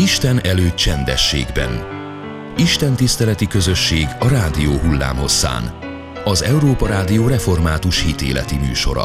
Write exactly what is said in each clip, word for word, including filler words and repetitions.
Isten előtt csendességben. Isten tiszteleti közösség a rádió hullámhosszán. Az Európa Rádió református hitéleti műsora.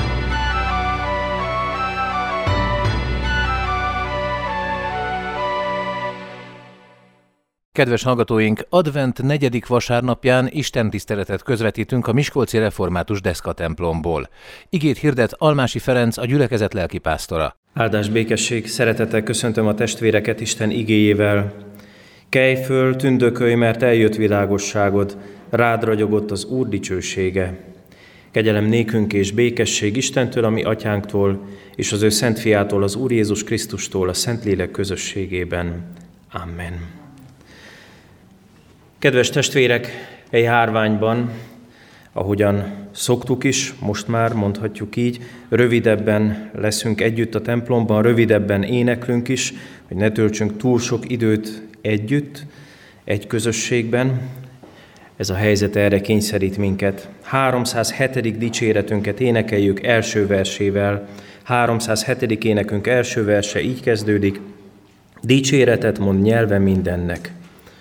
Kedves hallgatóink, advent negyedik vasárnapján istentiszteletet közvetítünk a Miskolci Református Deszka templomból. Igét hirdet Almási Ferenc, a gyülekezet lelkipásztora. Áldás, békesség, szeretettel köszöntöm a testvéreket Isten igéjével. Kelj föl, tündökölj, mert eljött világosságod, rád ragyogott az Úr dicsősége. Kegyelem nékünk és békesség Istentől, a mi atyánktól, és az ő szent fiától, az Úr Jézus Krisztustól, a Szentlélek közösségében. Amen. Kedves testvérek, e járványban, ahogyan szoktuk is, most már mondhatjuk így, rövidebben leszünk együtt a templomban, rövidebben éneklünk is, hogy ne töltsünk túl sok időt együtt, egy közösségben. Ez a helyzet erre kényszerít minket. háromszázhetedik dicséretünket énekeljük első versével. háromszázhetedik énekünk első verse így kezdődik. Dicséretet mond nyelve mindennek.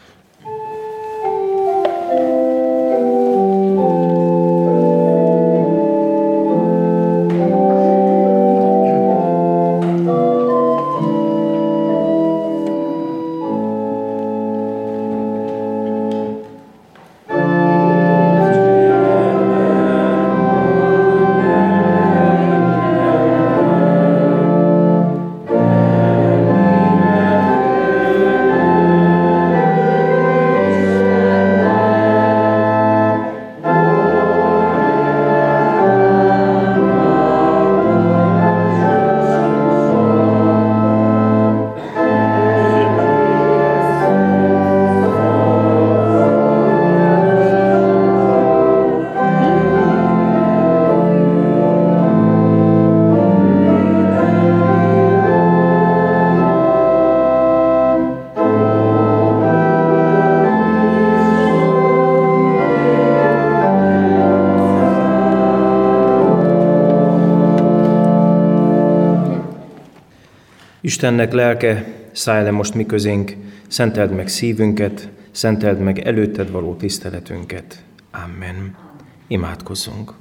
Istennek lelke, szállj le most mi közénk, szenteld meg szívünket, szenteld meg előtted való tiszteletünket. Amen. Imádkozzunk.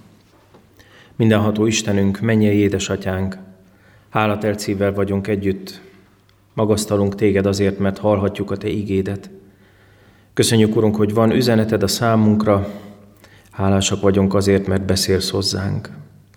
Mindenható Istenünk, mennyei édesatyánk, hálatelt szívvel vagyunk együtt, magasztalunk téged azért, mert hallhatjuk a te igédet. Köszönjük, Urunk, hogy van üzeneted a számunkra, hálásak vagyunk azért, mert beszélsz hozzánk.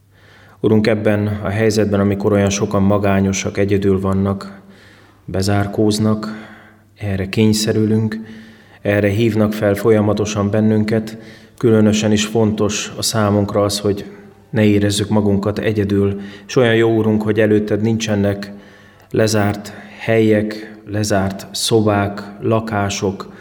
Urunk, ebben a helyzetben, amikor olyan sokan magányosak, egyedül vannak, bezárkóznak, erre kényszerülünk, erre hívnak fel folyamatosan bennünket, különösen is fontos a számunkra az, hogy ne érezzük magunkat egyedül, és olyan jó, Urunk, hogy előtted nincsenek lezárt helyek, lezárt szobák, lakások,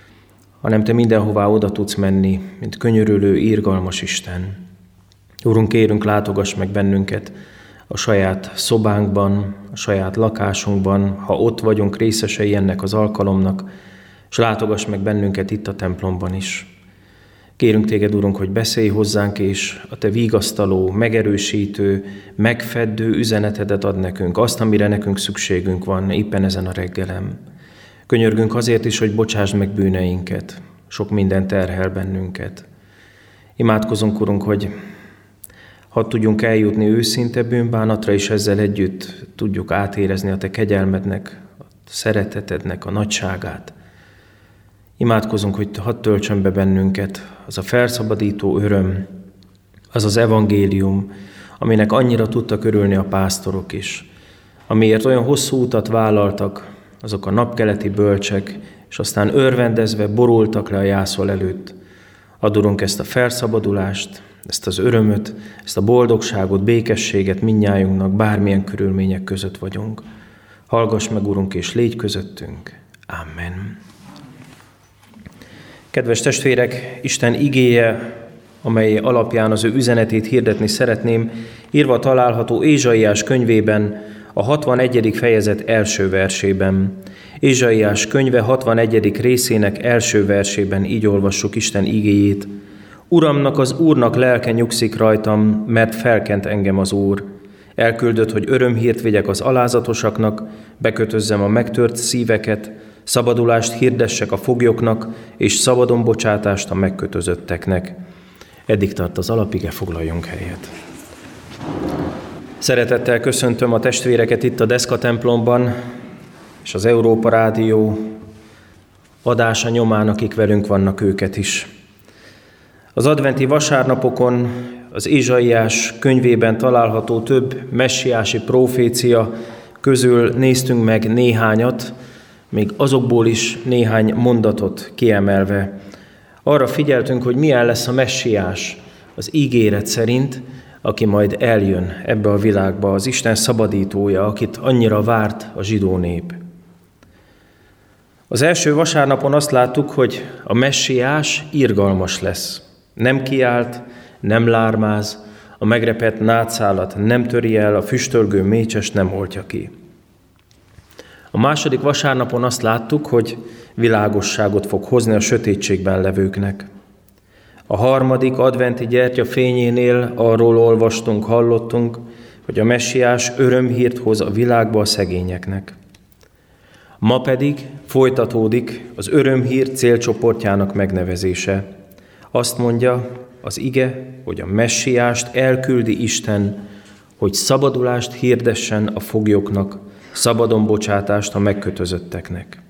hanem te mindenhová oda tudsz menni, mint könyörülő, irgalmas Isten. Urunk, kérünk, látogass meg bennünket a saját szobánkban, a saját lakásunkban, ha ott vagyunk részesei ennek az alkalomnak, és látogass meg bennünket itt a templomban is. Kérünk téged, Urunk, hogy beszélj hozzánk, és a te vigasztaló, megerősítő, megfeddő üzenetedet ad nekünk, azt, amire nekünk szükségünk van éppen ezen a reggelen. Könyörgünk azért is, hogy bocsásd meg bűneinket, sok minden terhel bennünket. Imádkozunk, Urunk, hogy ha tudjunk eljutni őszinte bűnbánatra, és ezzel együtt tudjuk átérezni a te kegyelmednek, a szeretetednek a nagyságát. Imádkozunk, hogy hadd töltsön be bennünket az a felszabadító öröm, az az evangélium, aminek annyira tudtak örülni a pásztorok is, amiért olyan hosszú utat vállaltak azok a napkeleti bölcsek, és aztán örvendezve borultak le a jászol előtt. Adorunk ezt a felszabadulást, ezt az örömöt, ezt a boldogságot, békességet mindnyájunknak, bármilyen körülmények között vagyunk. Hallgass meg, Urunk, és légy közöttünk. Amen. Kedves testvérek, Isten igéje, amely alapján az ő üzenetét hirdetni szeretném, írva található Ézsaiás könyvében, a hatvanegyedik fejezet első versében. Ézsaiás könyve hatvanegyedik részének első versében így olvassuk Isten igéjét. Uramnak, az Úrnak lelke nyugszik rajtam, mert felkent engem az Úr, Elküldött, hogy örömhírt vigyek az alázatosaknak, bekötözzem a megtört szíveket, szabadulást hirdessek a foglyoknak, és szabadon bocsátást a megkötözötteknek. Eddig tart az alapige, foglaljunk helyet. Szeretettel köszöntöm a testvéreket itt a Deszka templomban, és az Európa Rádió adása nyomán, akik velünk vannak, őket is. Az adventi vasárnapokon az Ézsaiás könyvében található több messiási profécia közül néztünk meg néhányat, még azokból is néhány mondatot kiemelve. Arra figyeltünk, hogy milyen lesz a messiás az ígéret szerint, aki majd eljön ebbe a világba, az Isten szabadítója, akit annyira várt a zsidó nép. Az első vasárnapon azt láttuk, hogy a messiás irgalmas lesz. Nem kiált, nem lármáz, a megrepett nádszálat nem töri el, a füstölgő mécsest nem oltja ki. A második vasárnapon azt láttuk, hogy világosságot fog hozni a sötétségben levőknek. A harmadik adventi gyertya fényénél arról olvastunk, hallottunk, hogy a messiás örömhírt hoz a világba a szegényeknek. Ma pedig folytatódik az örömhír célcsoportjának megnevezése. Azt mondja az ige, hogy a messiást elküldi Isten, hogy szabadulást hirdessen a foglyoknak, szabadon bocsátást a megkötözötteknek.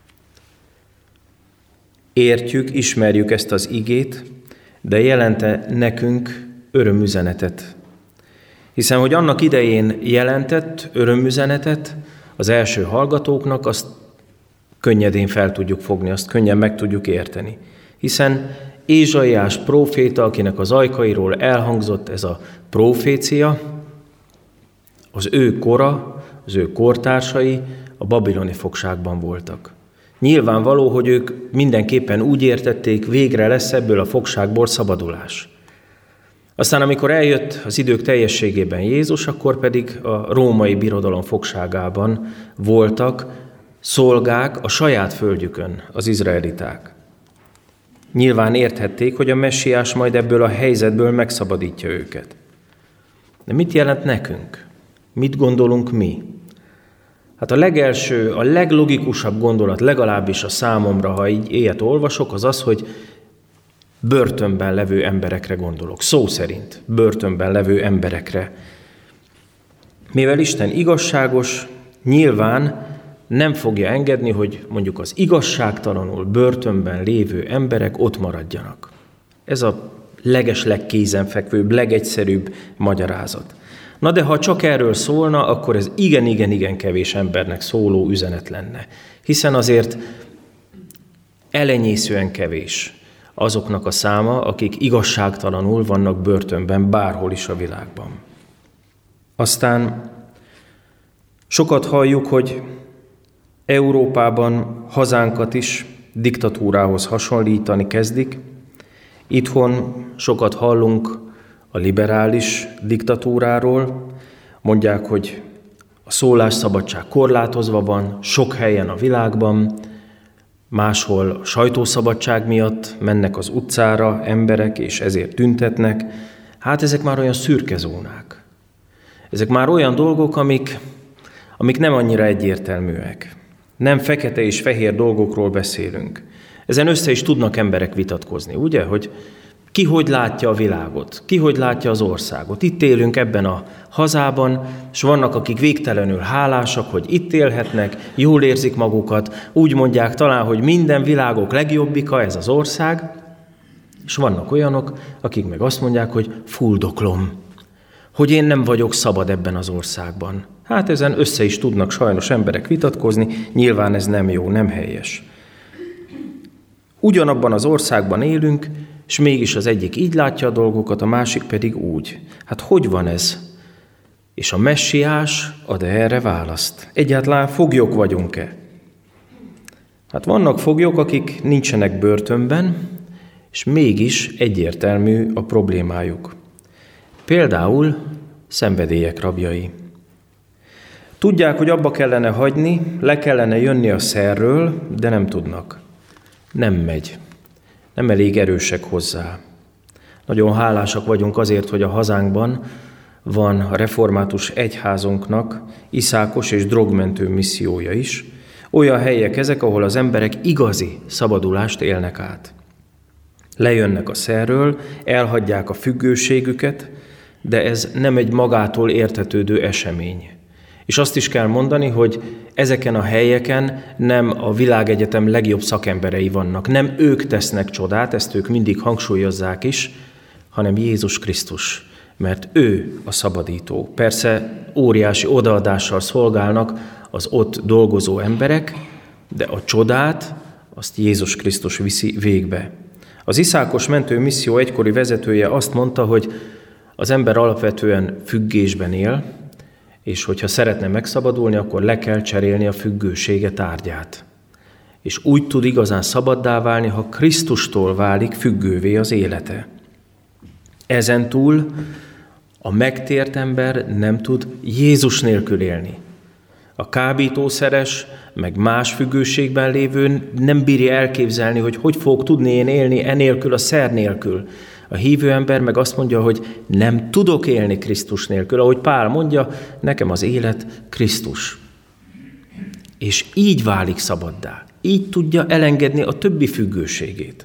Értjük, ismerjük ezt az igét, de jelente nekünk örömüzenetet. Hiszen, hogy annak idején jelentett örömüzenetet az első hallgatóknak, azt könnyedén fel tudjuk fogni, azt könnyen meg tudjuk érteni. Hiszen Ézsaiás próféta, akinek az ajkairól elhangzott ez a profécia, az ő kora, az ő kortársai a babiloni fogságban voltak. Nyilvánvaló, hogy ők mindenképpen úgy értették, végre lesz ebből a fogságból szabadulás. Aztán, amikor eljött az idők teljességében Jézus, akkor pedig a római birodalom fogságában voltak szolgák a saját földjükön, az izraeliták. Nyilván érthették, hogy a messiás majd ebből a helyzetből megszabadítja őket. De mit jelent nekünk? Mit gondolunk mi? Hát a legelső, a leglogikusabb gondolat, legalábbis a számomra, ha így ilyet olvasok, az az, hogy börtönben levő emberekre gondolok. Szó szerint börtönben levő emberekre. Mivel Isten igazságos, nyilván nem fogja engedni, hogy mondjuk az igazságtalanul börtönben lévő emberek ott maradjanak. Ez a legesleg kézenfekvőbb, legegyszerűbb magyarázat. Na de ha csak erről szólna, akkor ez igen-igen-igen kevés embernek szóló üzenet lenne. Hiszen azért elenyészően kevés azoknak a száma, akik igazságtalanul vannak börtönben bárhol is a világban. Aztán sokat halljuk, hogy Európában hazánkat is diktatúrához hasonlítani kezdik. Itthon sokat hallunk a liberális diktatúráról. Mondják, hogy a szólásszabadság korlátozva van sok helyen a világban, máshol a sajtószabadság miatt mennek az utcára emberek, és ezért tüntetnek. Hát ezek már olyan szürke zónák. Ezek már olyan dolgok, amik, amik nem annyira egyértelműek. Nem fekete és fehér dolgokról beszélünk. Ezen össze is tudnak emberek vitatkozni, ugye? Hogy ki hogy látja a világot, ki hogy látja az országot. Itt élünk ebben a hazában, és vannak, akik végtelenül hálásak, hogy itt élhetnek, jól érzik magukat, úgy mondják talán, hogy minden világok legjobbika ez az ország, és vannak olyanok, akik meg azt mondják, hogy fuldoklom, hogy én nem vagyok szabad ebben az országban. Hát ezen össze is tudnak sajnos emberek vitatkozni, nyilván ez nem jó, nem helyes. Ugyanabban az országban élünk, és mégis az egyik így látja a dolgokat, a másik pedig úgy. Hát hogy van ez? És a messiás ad erre választ. Egyáltalán foglyok vagyunk-e? Hát vannak foglyok, akik nincsenek börtönben, és mégis egyértelmű a problémájuk. Például szenvedélyek rabjai. Tudják, hogy abba kellene hagyni, le kellene jönni a szerről, de nem tudnak. Nem megy. Nem elég erősek hozzá. Nagyon hálásak vagyunk azért, hogy a hazánkban van a református egyházunknak iszákos és drogmentő missziója is. Olyan helyek ezek, ahol az emberek igazi szabadulást élnek át. Lejönnek a szerről, elhagyják a függőségüket, de ez nem egy magától értetődő esemény. És azt is kell mondani, hogy ezeken a helyeken nem a világegyetem legjobb szakemberei vannak. Nem ők tesznek csodát, ezt ők mindig hangsúlyozzák is, hanem Jézus Krisztus, mert ő a szabadító. Persze óriási odaadással szolgálnak az ott dolgozó emberek, de a csodát azt Jézus Krisztus viszi végbe. Az iszákos mentő misszió egykori vezetője azt mondta, hogy az ember alapvetően függésben él, és hogyha szeretne megszabadulni, akkor le kell cserélni a függősége tárgyát. És úgy tud igazán szabaddá válni, ha Krisztustól válik függővé az élete. Ezentúl a megtért ember nem tud Jézus nélkül élni. A kábítószeres, meg más függőségben lévő nem bírja elképzelni, hogy hogy fog tudni én élni enélkül, a szer nélkül. A hívő ember meg azt mondja, hogy nem tudok élni Krisztus nélkül. Ahogy Pál mondja, nekem az élet Krisztus. És így válik szabaddá. Így tudja elengedni a többi függőségét.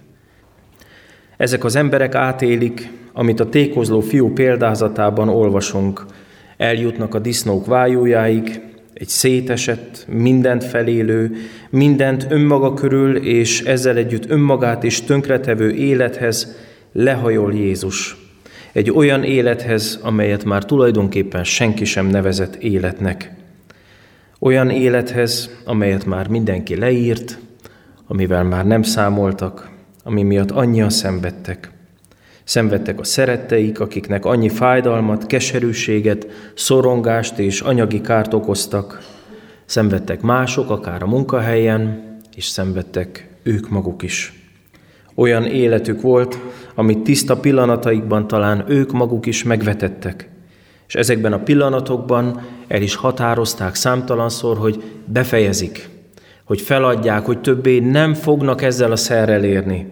Ezek az emberek átélik, amit a tékozló fiú példázatában olvasunk. Eljutnak a disznók vájójáig, egy szétesett, mindent felélő, mindent önmaga körül, és ezzel együtt önmagát is tönkretevő élethez lehajol Jézus. Egy olyan élethez, amelyet már tulajdonképpen senki sem nevezett életnek. Olyan élethez, amelyet már mindenki leírt, amivel már nem számoltak, ami miatt annyian szenvedtek. Szenvedtek a szeretteik, akiknek annyi fájdalmat, keserűséget, szorongást és anyagi kárt okoztak. Szenvedtek mások, akár a munkahelyen, és szenvedtek ők maguk is. Olyan életük volt, amit tiszta pillanataikban talán ők maguk is megvetettek. És ezekben a pillanatokban el is határozták számtalanszor, hogy befejezik, hogy feladják, hogy többé nem fognak ezzel a szerrel érni.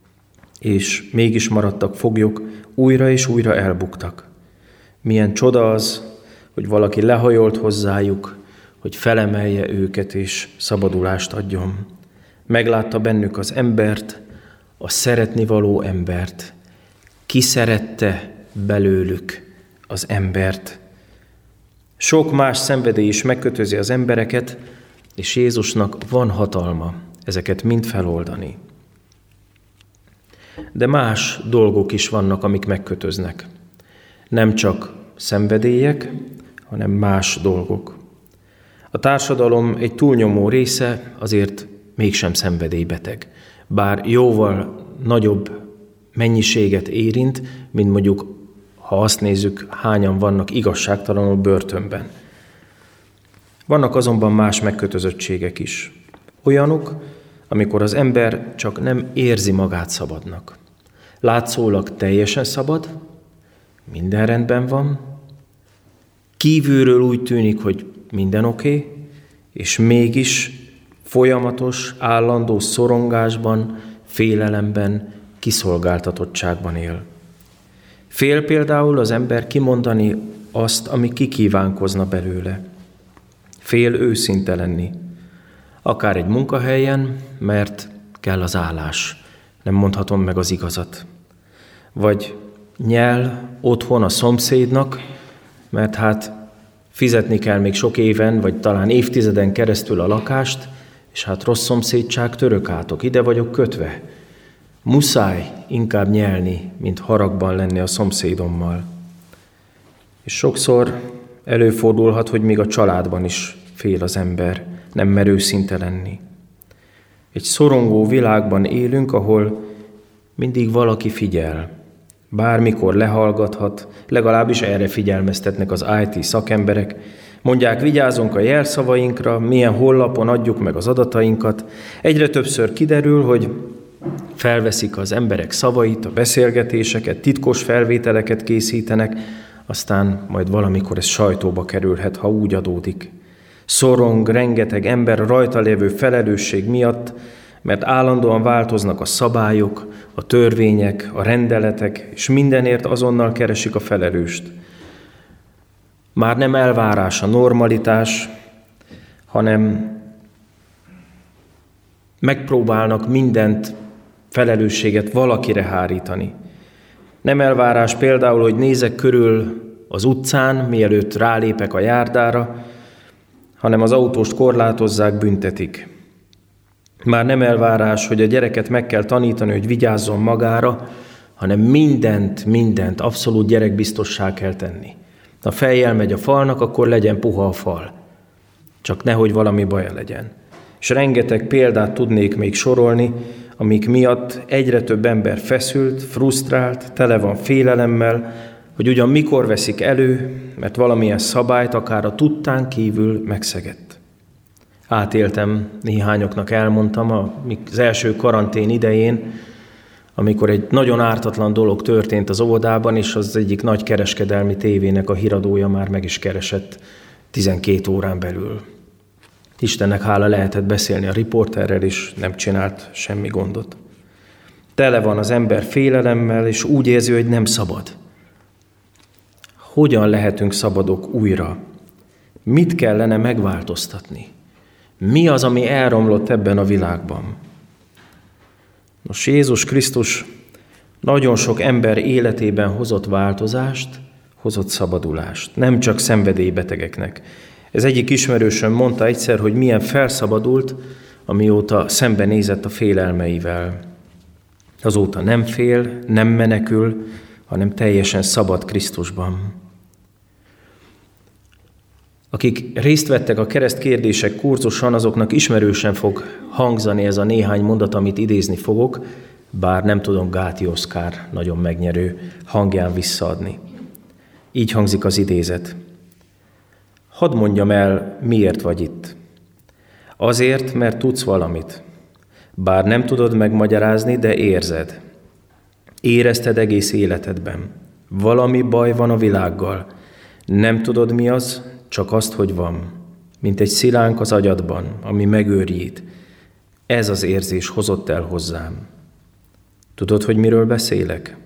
És mégis maradtak foglyok, újra és újra elbuktak. Milyen csoda az, hogy valaki lehajolt hozzájuk, hogy felemelje őket és szabadulást adjon. Meglátta bennük az embert, a szeretnivaló embert. Ki szerette belőlük az embert. Sok más szenvedély is megkötözi az embereket, és Jézusnak van hatalma ezeket mind feloldani. De más dolgok is vannak, amik megkötöznek. Nem csak szenvedélyek, hanem más dolgok. A társadalom egy túlnyomó része azért mégsem szenvedélybeteg, bár jóval nagyobb mennyiséget érint, mint mondjuk, ha azt nézzük, hányan vannak igazságtalanul börtönben. Vannak azonban más megkötözöttségek is. Olyanok, amikor az ember csak nem érzi magát szabadnak. Látszólag teljesen szabad, minden rendben van, kívülről úgy tűnik, hogy minden oké, okay, és mégis folyamatos, állandó szorongásban, félelemben, kiszolgáltatottságban él. Fél például az ember kimondani azt, ami kikívánkozna belőle. Fél őszinte lenni. Akár egy munkahelyen, mert kell az állás. Nem mondhatom meg az igazat. Vagy nyel otthon a szomszédnak, mert hát fizetni kell még sok éven, vagy talán évtizeden keresztül a lakást, és hát rossz szomszédság, török átok, ide vagyok kötve. Muszáj inkább nyelni, mint haragban lenni a szomszédommal. És sokszor előfordulhat, hogy még a családban is fél az ember, nem mer őszinte lenni. Egy szorongó világban élünk, ahol mindig valaki figyel. Bármikor lehallgathat, legalábbis erre figyelmeztetnek az i té szakemberek. Mondják, vigyázzunk a jelszavainkra, milyen honlapon adjuk meg az adatainkat. Egyre többször kiderül, hogy felveszik az emberek szavait, a beszélgetéseket, titkos felvételeket készítenek, aztán majd valamikor ez sajtóba kerülhet, ha úgy adódik. Szorong rengeteg ember rajta lévő felelősség miatt, mert állandóan változnak a szabályok, a törvények, a rendeletek, és mindenért azonnal keresik a felelőst. Már nem elvárás a normalitás, hanem megpróbálnak mindent, felelősséget valakire hárítani. Nem elvárás például, hogy nézek körül az utcán, mielőtt rálépek a járdára, hanem az autóst korlátozzák, büntetik. Már nem elvárás, hogy a gyereket meg kell tanítani, hogy vigyázzon magára, hanem mindent, mindent abszolút gyerekbiztossá kell tenni. Ha fejjel megy a falnak, akkor legyen puha a fal. Csak nehogy valami baja legyen. És rengeteg példát tudnék még sorolni, amik miatt egyre több ember feszült, frusztrált, tele van félelemmel, hogy ugyan mikor veszik elő, mert valamilyen szabályt akár a tudtán kívül megszegett. Átéltem, néhányoknak elmondtam az első karantén idején, amikor egy nagyon ártatlan dolog történt az óvodában, és az egyik nagy kereskedelmi tévének a híradója már meg is keresett tizenkét órán belül. Istennek hála, lehetett beszélni a riporterrel, és nem csinált semmi gondot. Tele van az ember félelemmel, és úgy érzi, hogy nem szabad. Hogyan lehetünk szabadok újra? Mit kellene megváltoztatni? Mi az, ami elromlott ebben a világban? Nos, Jézus Krisztus nagyon sok ember életében hozott változást, hozott szabadulást, nem csak szenvedélybetegeknek. Ez egyik ismerősöm mondta egyszer, hogy milyen felszabadult, amióta szembenézett a félelmeivel. Azóta nem fél, nem menekül, hanem teljesen szabad Krisztusban. Akik részt vettek a keresztkérdések kurzuson, azoknak ismerősen fog hangzani ez a néhány mondat, amit idézni fogok, bár nem tudom Gáti Oszkár nagyon megnyerő hangján visszaadni. Így hangzik az idézet. Hadd mondjam el, miért vagy itt. Azért, mert tudsz valamit. Bár nem tudod megmagyarázni, de érzed. Érezted egész életedben. Valami baj van a világgal. Nem tudod, mi az, csak azt, hogy van. Mint egy szilánk az agyadban, ami megőrjít. Ez az érzés hozott el hozzám. Tudod, hogy miről beszélek?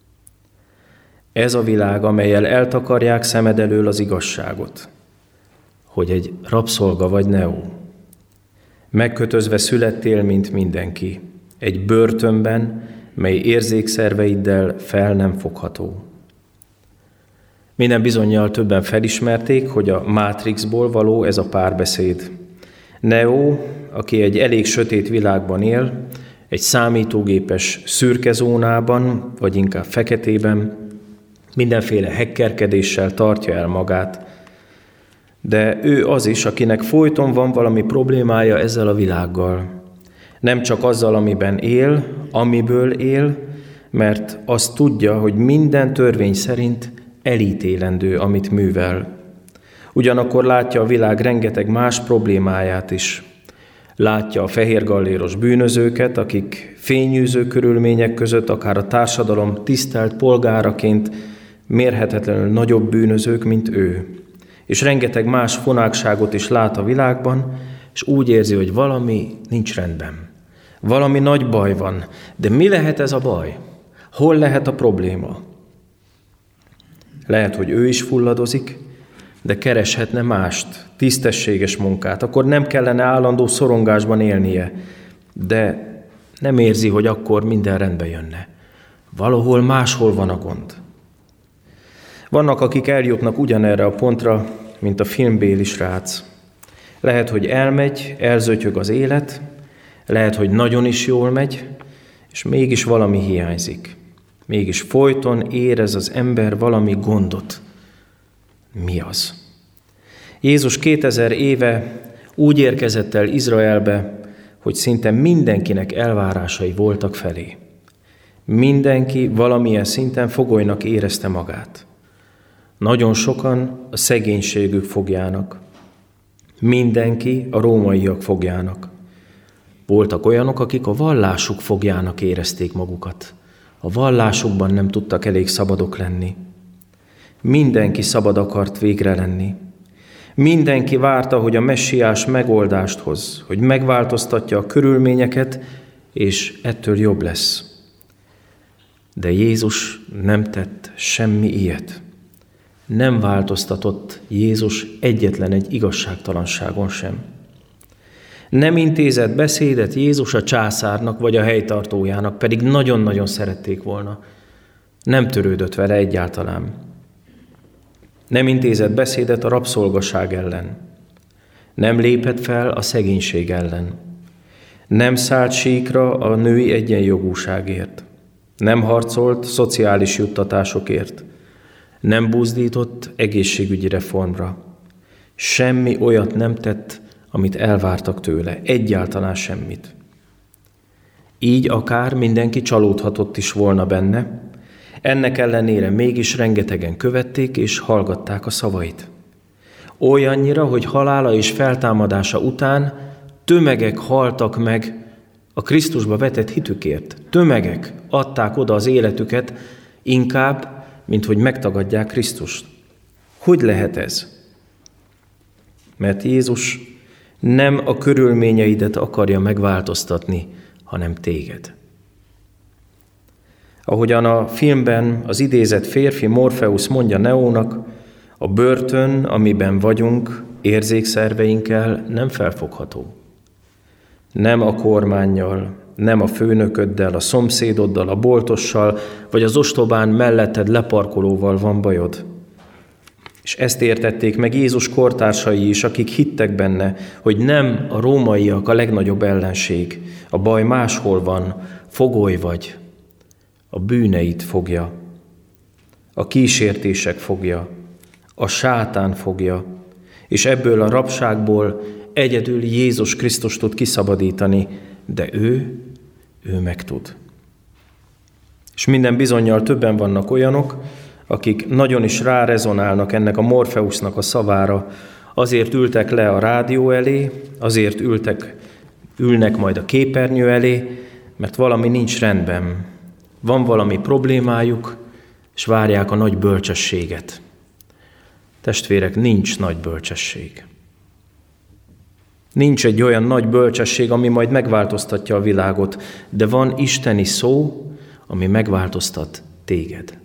Ez a világ, amellyel eltakarják szemed elől az igazságot. Hogy egy rabszolga vagy Neo. Megkötözve születtél, mint mindenki. Egy börtönben, mely érzékszerveiddel fel nem fogható. Minden bizonnyal többen felismerték, hogy a Matrixból való ez a párbeszéd. Neo, aki egy elég sötét világban él, egy számítógépes szürke zónában, vagy inkább feketében, mindenféle hackerkedéssel tartja el magát, de ő az is, akinek folyton van valami problémája ezzel a világgal. Nem csak azzal, amiben él, amiből él, mert azt tudja, hogy minden törvény szerint elítélendő, amit művel. Ugyanakkor látja a világ rengeteg más problémáját is. Látja a fehérgalléros bűnözőket, akik fényűző körülmények között, akár a társadalom tisztelt polgáraként mérhetetlenül nagyobb bűnözők, mint ő. És rengeteg más fonákságot is lát a világban, és úgy érzi, hogy valami nincs rendben. Valami nagy baj van. De mi lehet ez a baj? Hol lehet a probléma? Lehet, hogy ő is fulladozik, de kereshetne mást, tisztességes munkát. Akkor nem kellene állandó szorongásban élnie, de nem érzi, hogy akkor minden rendbe jönne. Valahol máshol van a gond. Vannak, akik eljutnak ugyanerre a pontra, mint a filmbéli srác. Lehet, hogy elmegy, elzötyög az élet, lehet, hogy nagyon is jól megy, és mégis valami hiányzik. Mégis folyton érez az ember valami gondot. Mi az? Jézus kétezer éve úgy érkezett el Izraelbe, hogy szinte mindenkinek elvárásai voltak felé. Mindenki valamilyen szinten fogolynak érezte magát. Nagyon sokan a szegénységük fogjának. Mindenki a rómaiak fogjának. Voltak olyanok, akik a vallásuk fogjának érezték magukat. A vallásukban nem tudtak elég szabadok lenni. Mindenki szabad akart végre lenni. Mindenki várta, hogy a messiás megoldást hoz, hogy megváltoztatja a körülményeket, és ettől jobb lesz. De Jézus nem tett semmi ilyet. nem változtatott Jézus egyetlen egy igazságtalanságon sem. Nem intézett beszédet Jézus a császárnak vagy a helytartójának, pedig nagyon-nagyon szerették volna. Nem törődött vele egyáltalán. Nem intézett beszédet a rabszolgaság ellen. Nem lépett fel a szegénység ellen. Nem szállt síkra a női egyenjogúságért. Nem harcolt szociális juttatásokért. Nem buzdított egészségügyi reformra. Semmi olyat nem tett, amit elvártak tőle. Egyáltalán semmit. Így akár mindenki csalódhatott is volna benne, ennek ellenére mégis rengetegen követték és hallgatták a szavait. Olyannyira, hogy halála és feltámadása után tömegek haltak meg a Krisztusba vetett hitükért. Tömegek adták oda az életüket inkább, mint hogy megtagadják Krisztust. Hogy lehet ez? Mert Jézus nem a körülményeidet akarja megváltoztatni, hanem téged. Ahogyan a filmben az idézett férfi Morpheus mondja Neónak, a börtön, amiben vagyunk, érzékszerveinkkel nem felfogható. Nem a kormánnyal, nem a főnököddel, a szomszédoddal, a boltossal, vagy az ostobán melletted leparkolóval van bajod. És ezt értették meg Jézus kortársai is, akik hittek benne, hogy nem a rómaiak a legnagyobb ellenség. A baj máshol van, fogoly vagy. A bűneit fogja, a kísértések fogja, a sátán fogja, és ebből a rabságból egyedül Jézus Krisztus tud kiszabadítani, de ő, ő meg tud. És minden bizonnyal többen vannak olyanok, akik nagyon is rárezonálnak ennek a Morpheusnak a szavára, azért ültek le a rádió elé, azért ültek, ülnek majd a képernyő elé, mert valami nincs rendben. Van valami problémájuk, és várják a nagy bölcsességet. Testvérek, nincs nagy bölcsesség. Nincs egy olyan nagy bölcsesség, ami majd megváltoztatja a világot, de van isteni szó, ami megváltoztat téged.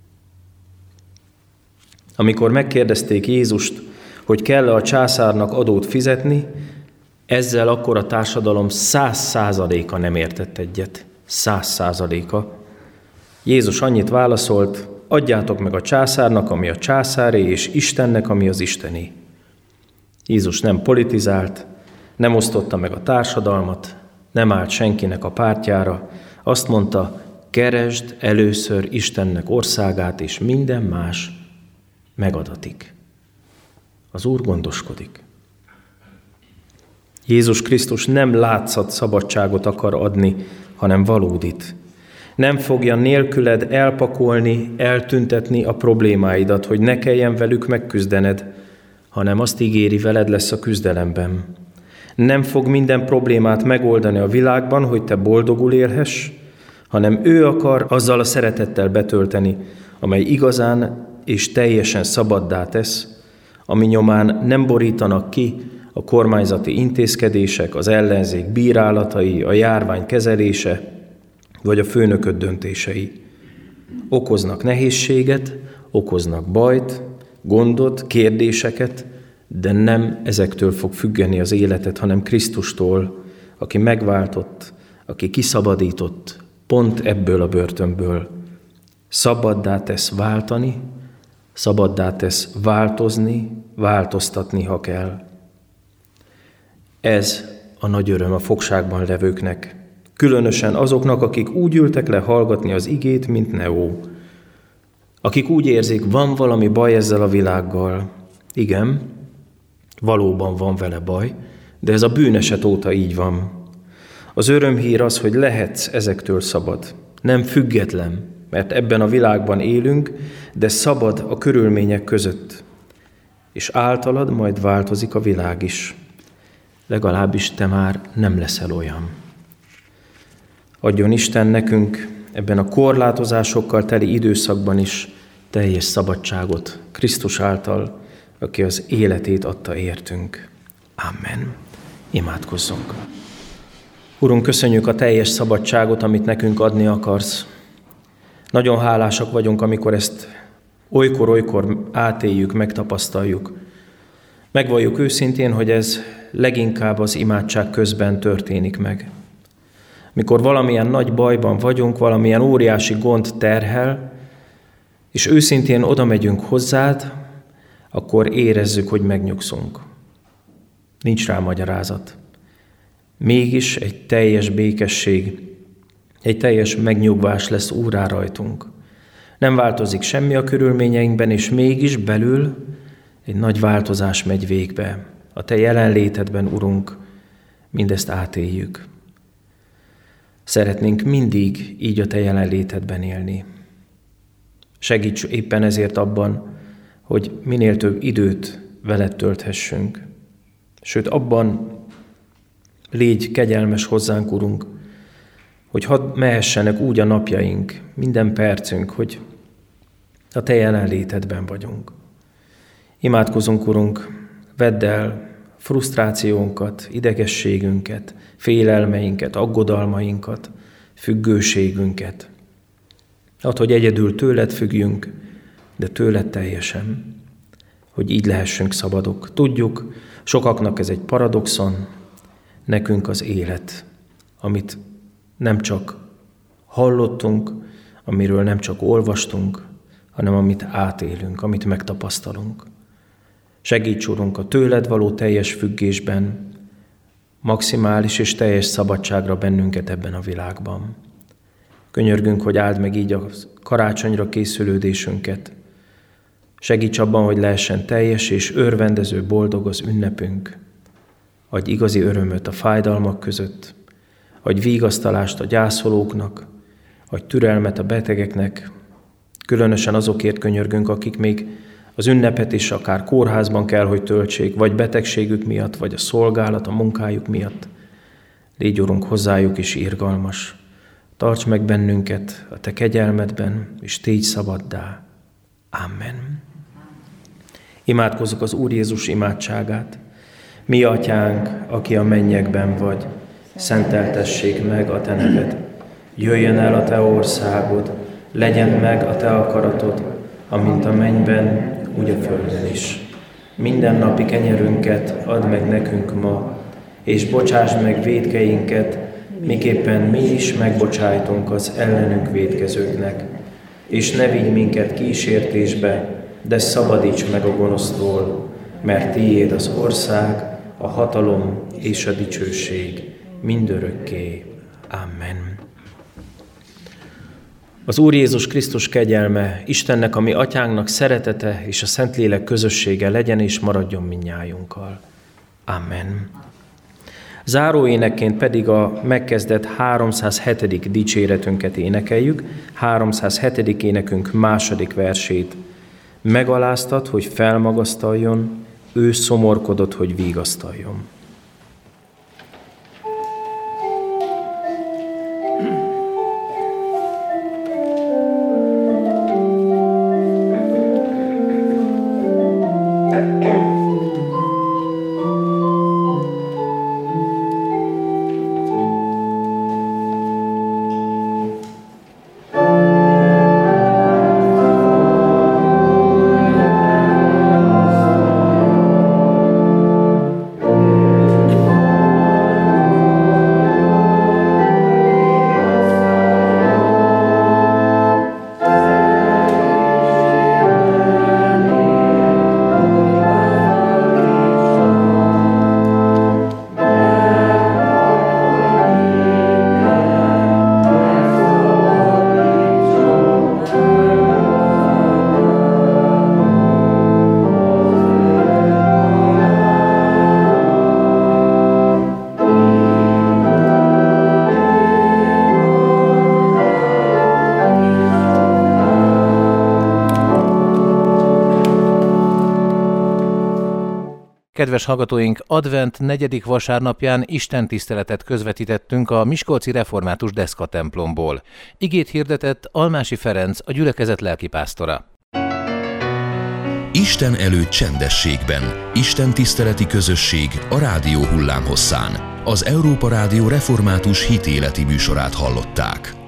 Amikor megkérdezték Jézust, hogy kell-e a császárnak adót fizetni, ezzel akkor a társadalom száz százaléka nem értett egyet. Száz százaléka. Jézus annyit válaszolt, adjátok meg a császárnak, ami a császáré, és Istennek, ami az Istené. Jézus nem politizált, nem osztotta meg a társadalmat, nem állt senkinek a pártjára. Azt mondta, keresd először Istennek országát, és minden más megadatik. Az Úr gondoskodik. Jézus Krisztus nem látszat szabadságot akar adni, hanem valódit. Nem fogja nélküled elpakolni, eltüntetni a problémáidat, hogy ne kelljen velük megküzdened, hanem azt ígéri, veled lesz a küzdelemben. Nem fog minden problémát megoldani a világban, hogy te boldogul élhess, hanem ő akar azzal a szeretettel betölteni, amely igazán és teljesen szabaddá tesz, ami nyomán nem borítanak ki a kormányzati intézkedések, az ellenzék bírálatai, a járvány kezelése, vagy a főnököd döntései. Okoznak nehézséget, okoznak bajt, gondot, kérdéseket, de nem ezektől fog függeni az életed, hanem Krisztustól, aki megváltott, aki kiszabadított pont ebből a börtönből. Szabaddá tesz váltani, szabaddá tesz változni, változtatni, ha kell. Ez a nagy öröm a fogságban levőknek, különösen azoknak, akik úgy ültek le hallgatni az igét, mint Neó. Akik úgy érzik, van valami baj ezzel a világgal. Igen, valóban van vele baj, de ez a bűneset óta így van. Az örömhír az, hogy lehetsz ezektől szabad. Nem független, mert ebben a világban élünk, de szabad a körülmények között. És általad majd változik a világ is. Legalábbis te már nem leszel olyan. Adjon Isten nekünk ebben a korlátozásokkal teli időszakban is teljes szabadságot Krisztus által, aki az életét adta értünk. Amen. Imádkozzunk. Urunk, köszönjük a teljes szabadságot, amit nekünk adni akarsz. Nagyon hálásak vagyunk, amikor ezt olykor-olykor átéljük, megtapasztaljuk. Megvalljuk őszintén, hogy ez leginkább az imádság közben történik meg. Mikor valamilyen nagy bajban vagyunk, valamilyen óriási gond terhel, és őszintén oda megyünk hozzád, akkor érezzük, hogy megnyugszunk. Nincs rá magyarázat. Mégis egy teljes békesség, egy teljes megnyugvás lesz úrrá rajtunk. Nem változik semmi a körülményeinkben, és mégis belül egy nagy változás megy végbe. A te jelenlétedben, Urunk, mindezt átéljük. Szeretnénk mindig így a te jelenlétedben élni. Segíts éppen ezért abban, hogy minél több időt veled tölthessünk. Sőt, abban légy kegyelmes hozzánk, Urunk, hogy hadd mehessenek úgy a napjaink, minden percünk, hogy a te jelenlétedben vagyunk. Imádkozunk, Urunk, vedd el frusztrációnkat, idegességünket, félelmeinket, aggodalmainkat, függőségünket. Add, hogy egyedül tőled függjünk, de tőled teljesen, hogy így lehessünk szabadok. Tudjuk, sokaknak ez egy paradoxon, nekünk az élet, amit nem csak hallottunk, amiről nem csak olvastunk, hanem amit átélünk, amit megtapasztalunk. Segíts, Urunk, a tőled való teljes függésben, maximális és teljes szabadságra bennünket ebben a világban. Könyörgünk, hogy áld meg így a karácsonyra készülődésünket. Segíts abban, hogy lehessen teljes és örvendező boldog az ünnepünk. Adj igazi örömöt a fájdalmak között, adj vigasztalást a gyászolóknak, adj türelmet a betegeknek, különösen azokért könyörgünk, akik még az ünnepet is akár kórházban kell, hogy töltsék, vagy betegségük miatt, vagy a szolgálat, a munkájuk miatt. Légy, Urunk, hozzájuk is irgalmas. Tarts meg bennünket a te kegyelmedben, és tégy szabaddá. Amen. Imádkozzuk az Úr Jézus imádságát. Mi atyánk, aki a mennyekben vagy, szenteltessék meg a te neved. Jöjjön el a te országod, legyen meg a te akaratod, amint a mennyben, úgy a földön is. Minden napi kenyerünket add meg nekünk ma, és bocsásd meg vétkeinket, miképpen mi is megbocsájtunk az ellenünk vétkezőknek. És ne vigy minket kísértésbe, de szabadíts meg a gonosztól, mert tiéd az ország, a hatalom és a dicsőség mindörökké. Amen. Az Úr Jézus Krisztus kegyelme, Istennek, a mi atyánknak szeretete és a Szentlélek közössége legyen és maradjon mindnyájunkkal. Amen. Záróénekként pedig a megkezdett háromszázhetedik dicséretünket énekeljük, háromszázhetedik énekünk második versét. Megaláztat, hogy felmagasztaljon, ő szomorkodott, hogy vigasztaljon. Kedves hallgatóink, advent negyedik vasárnapján istentiszteletet közvetítettünk a Miskolci Református Deszka templomból. Igét hirdetett Almási Ferenc, a gyülekezet lelkipásztora. Isten előtt csendességben, istentiszteleti közösség a rádió hullámhosszán. Az Európa Rádió református hitéleti műsorát hallották.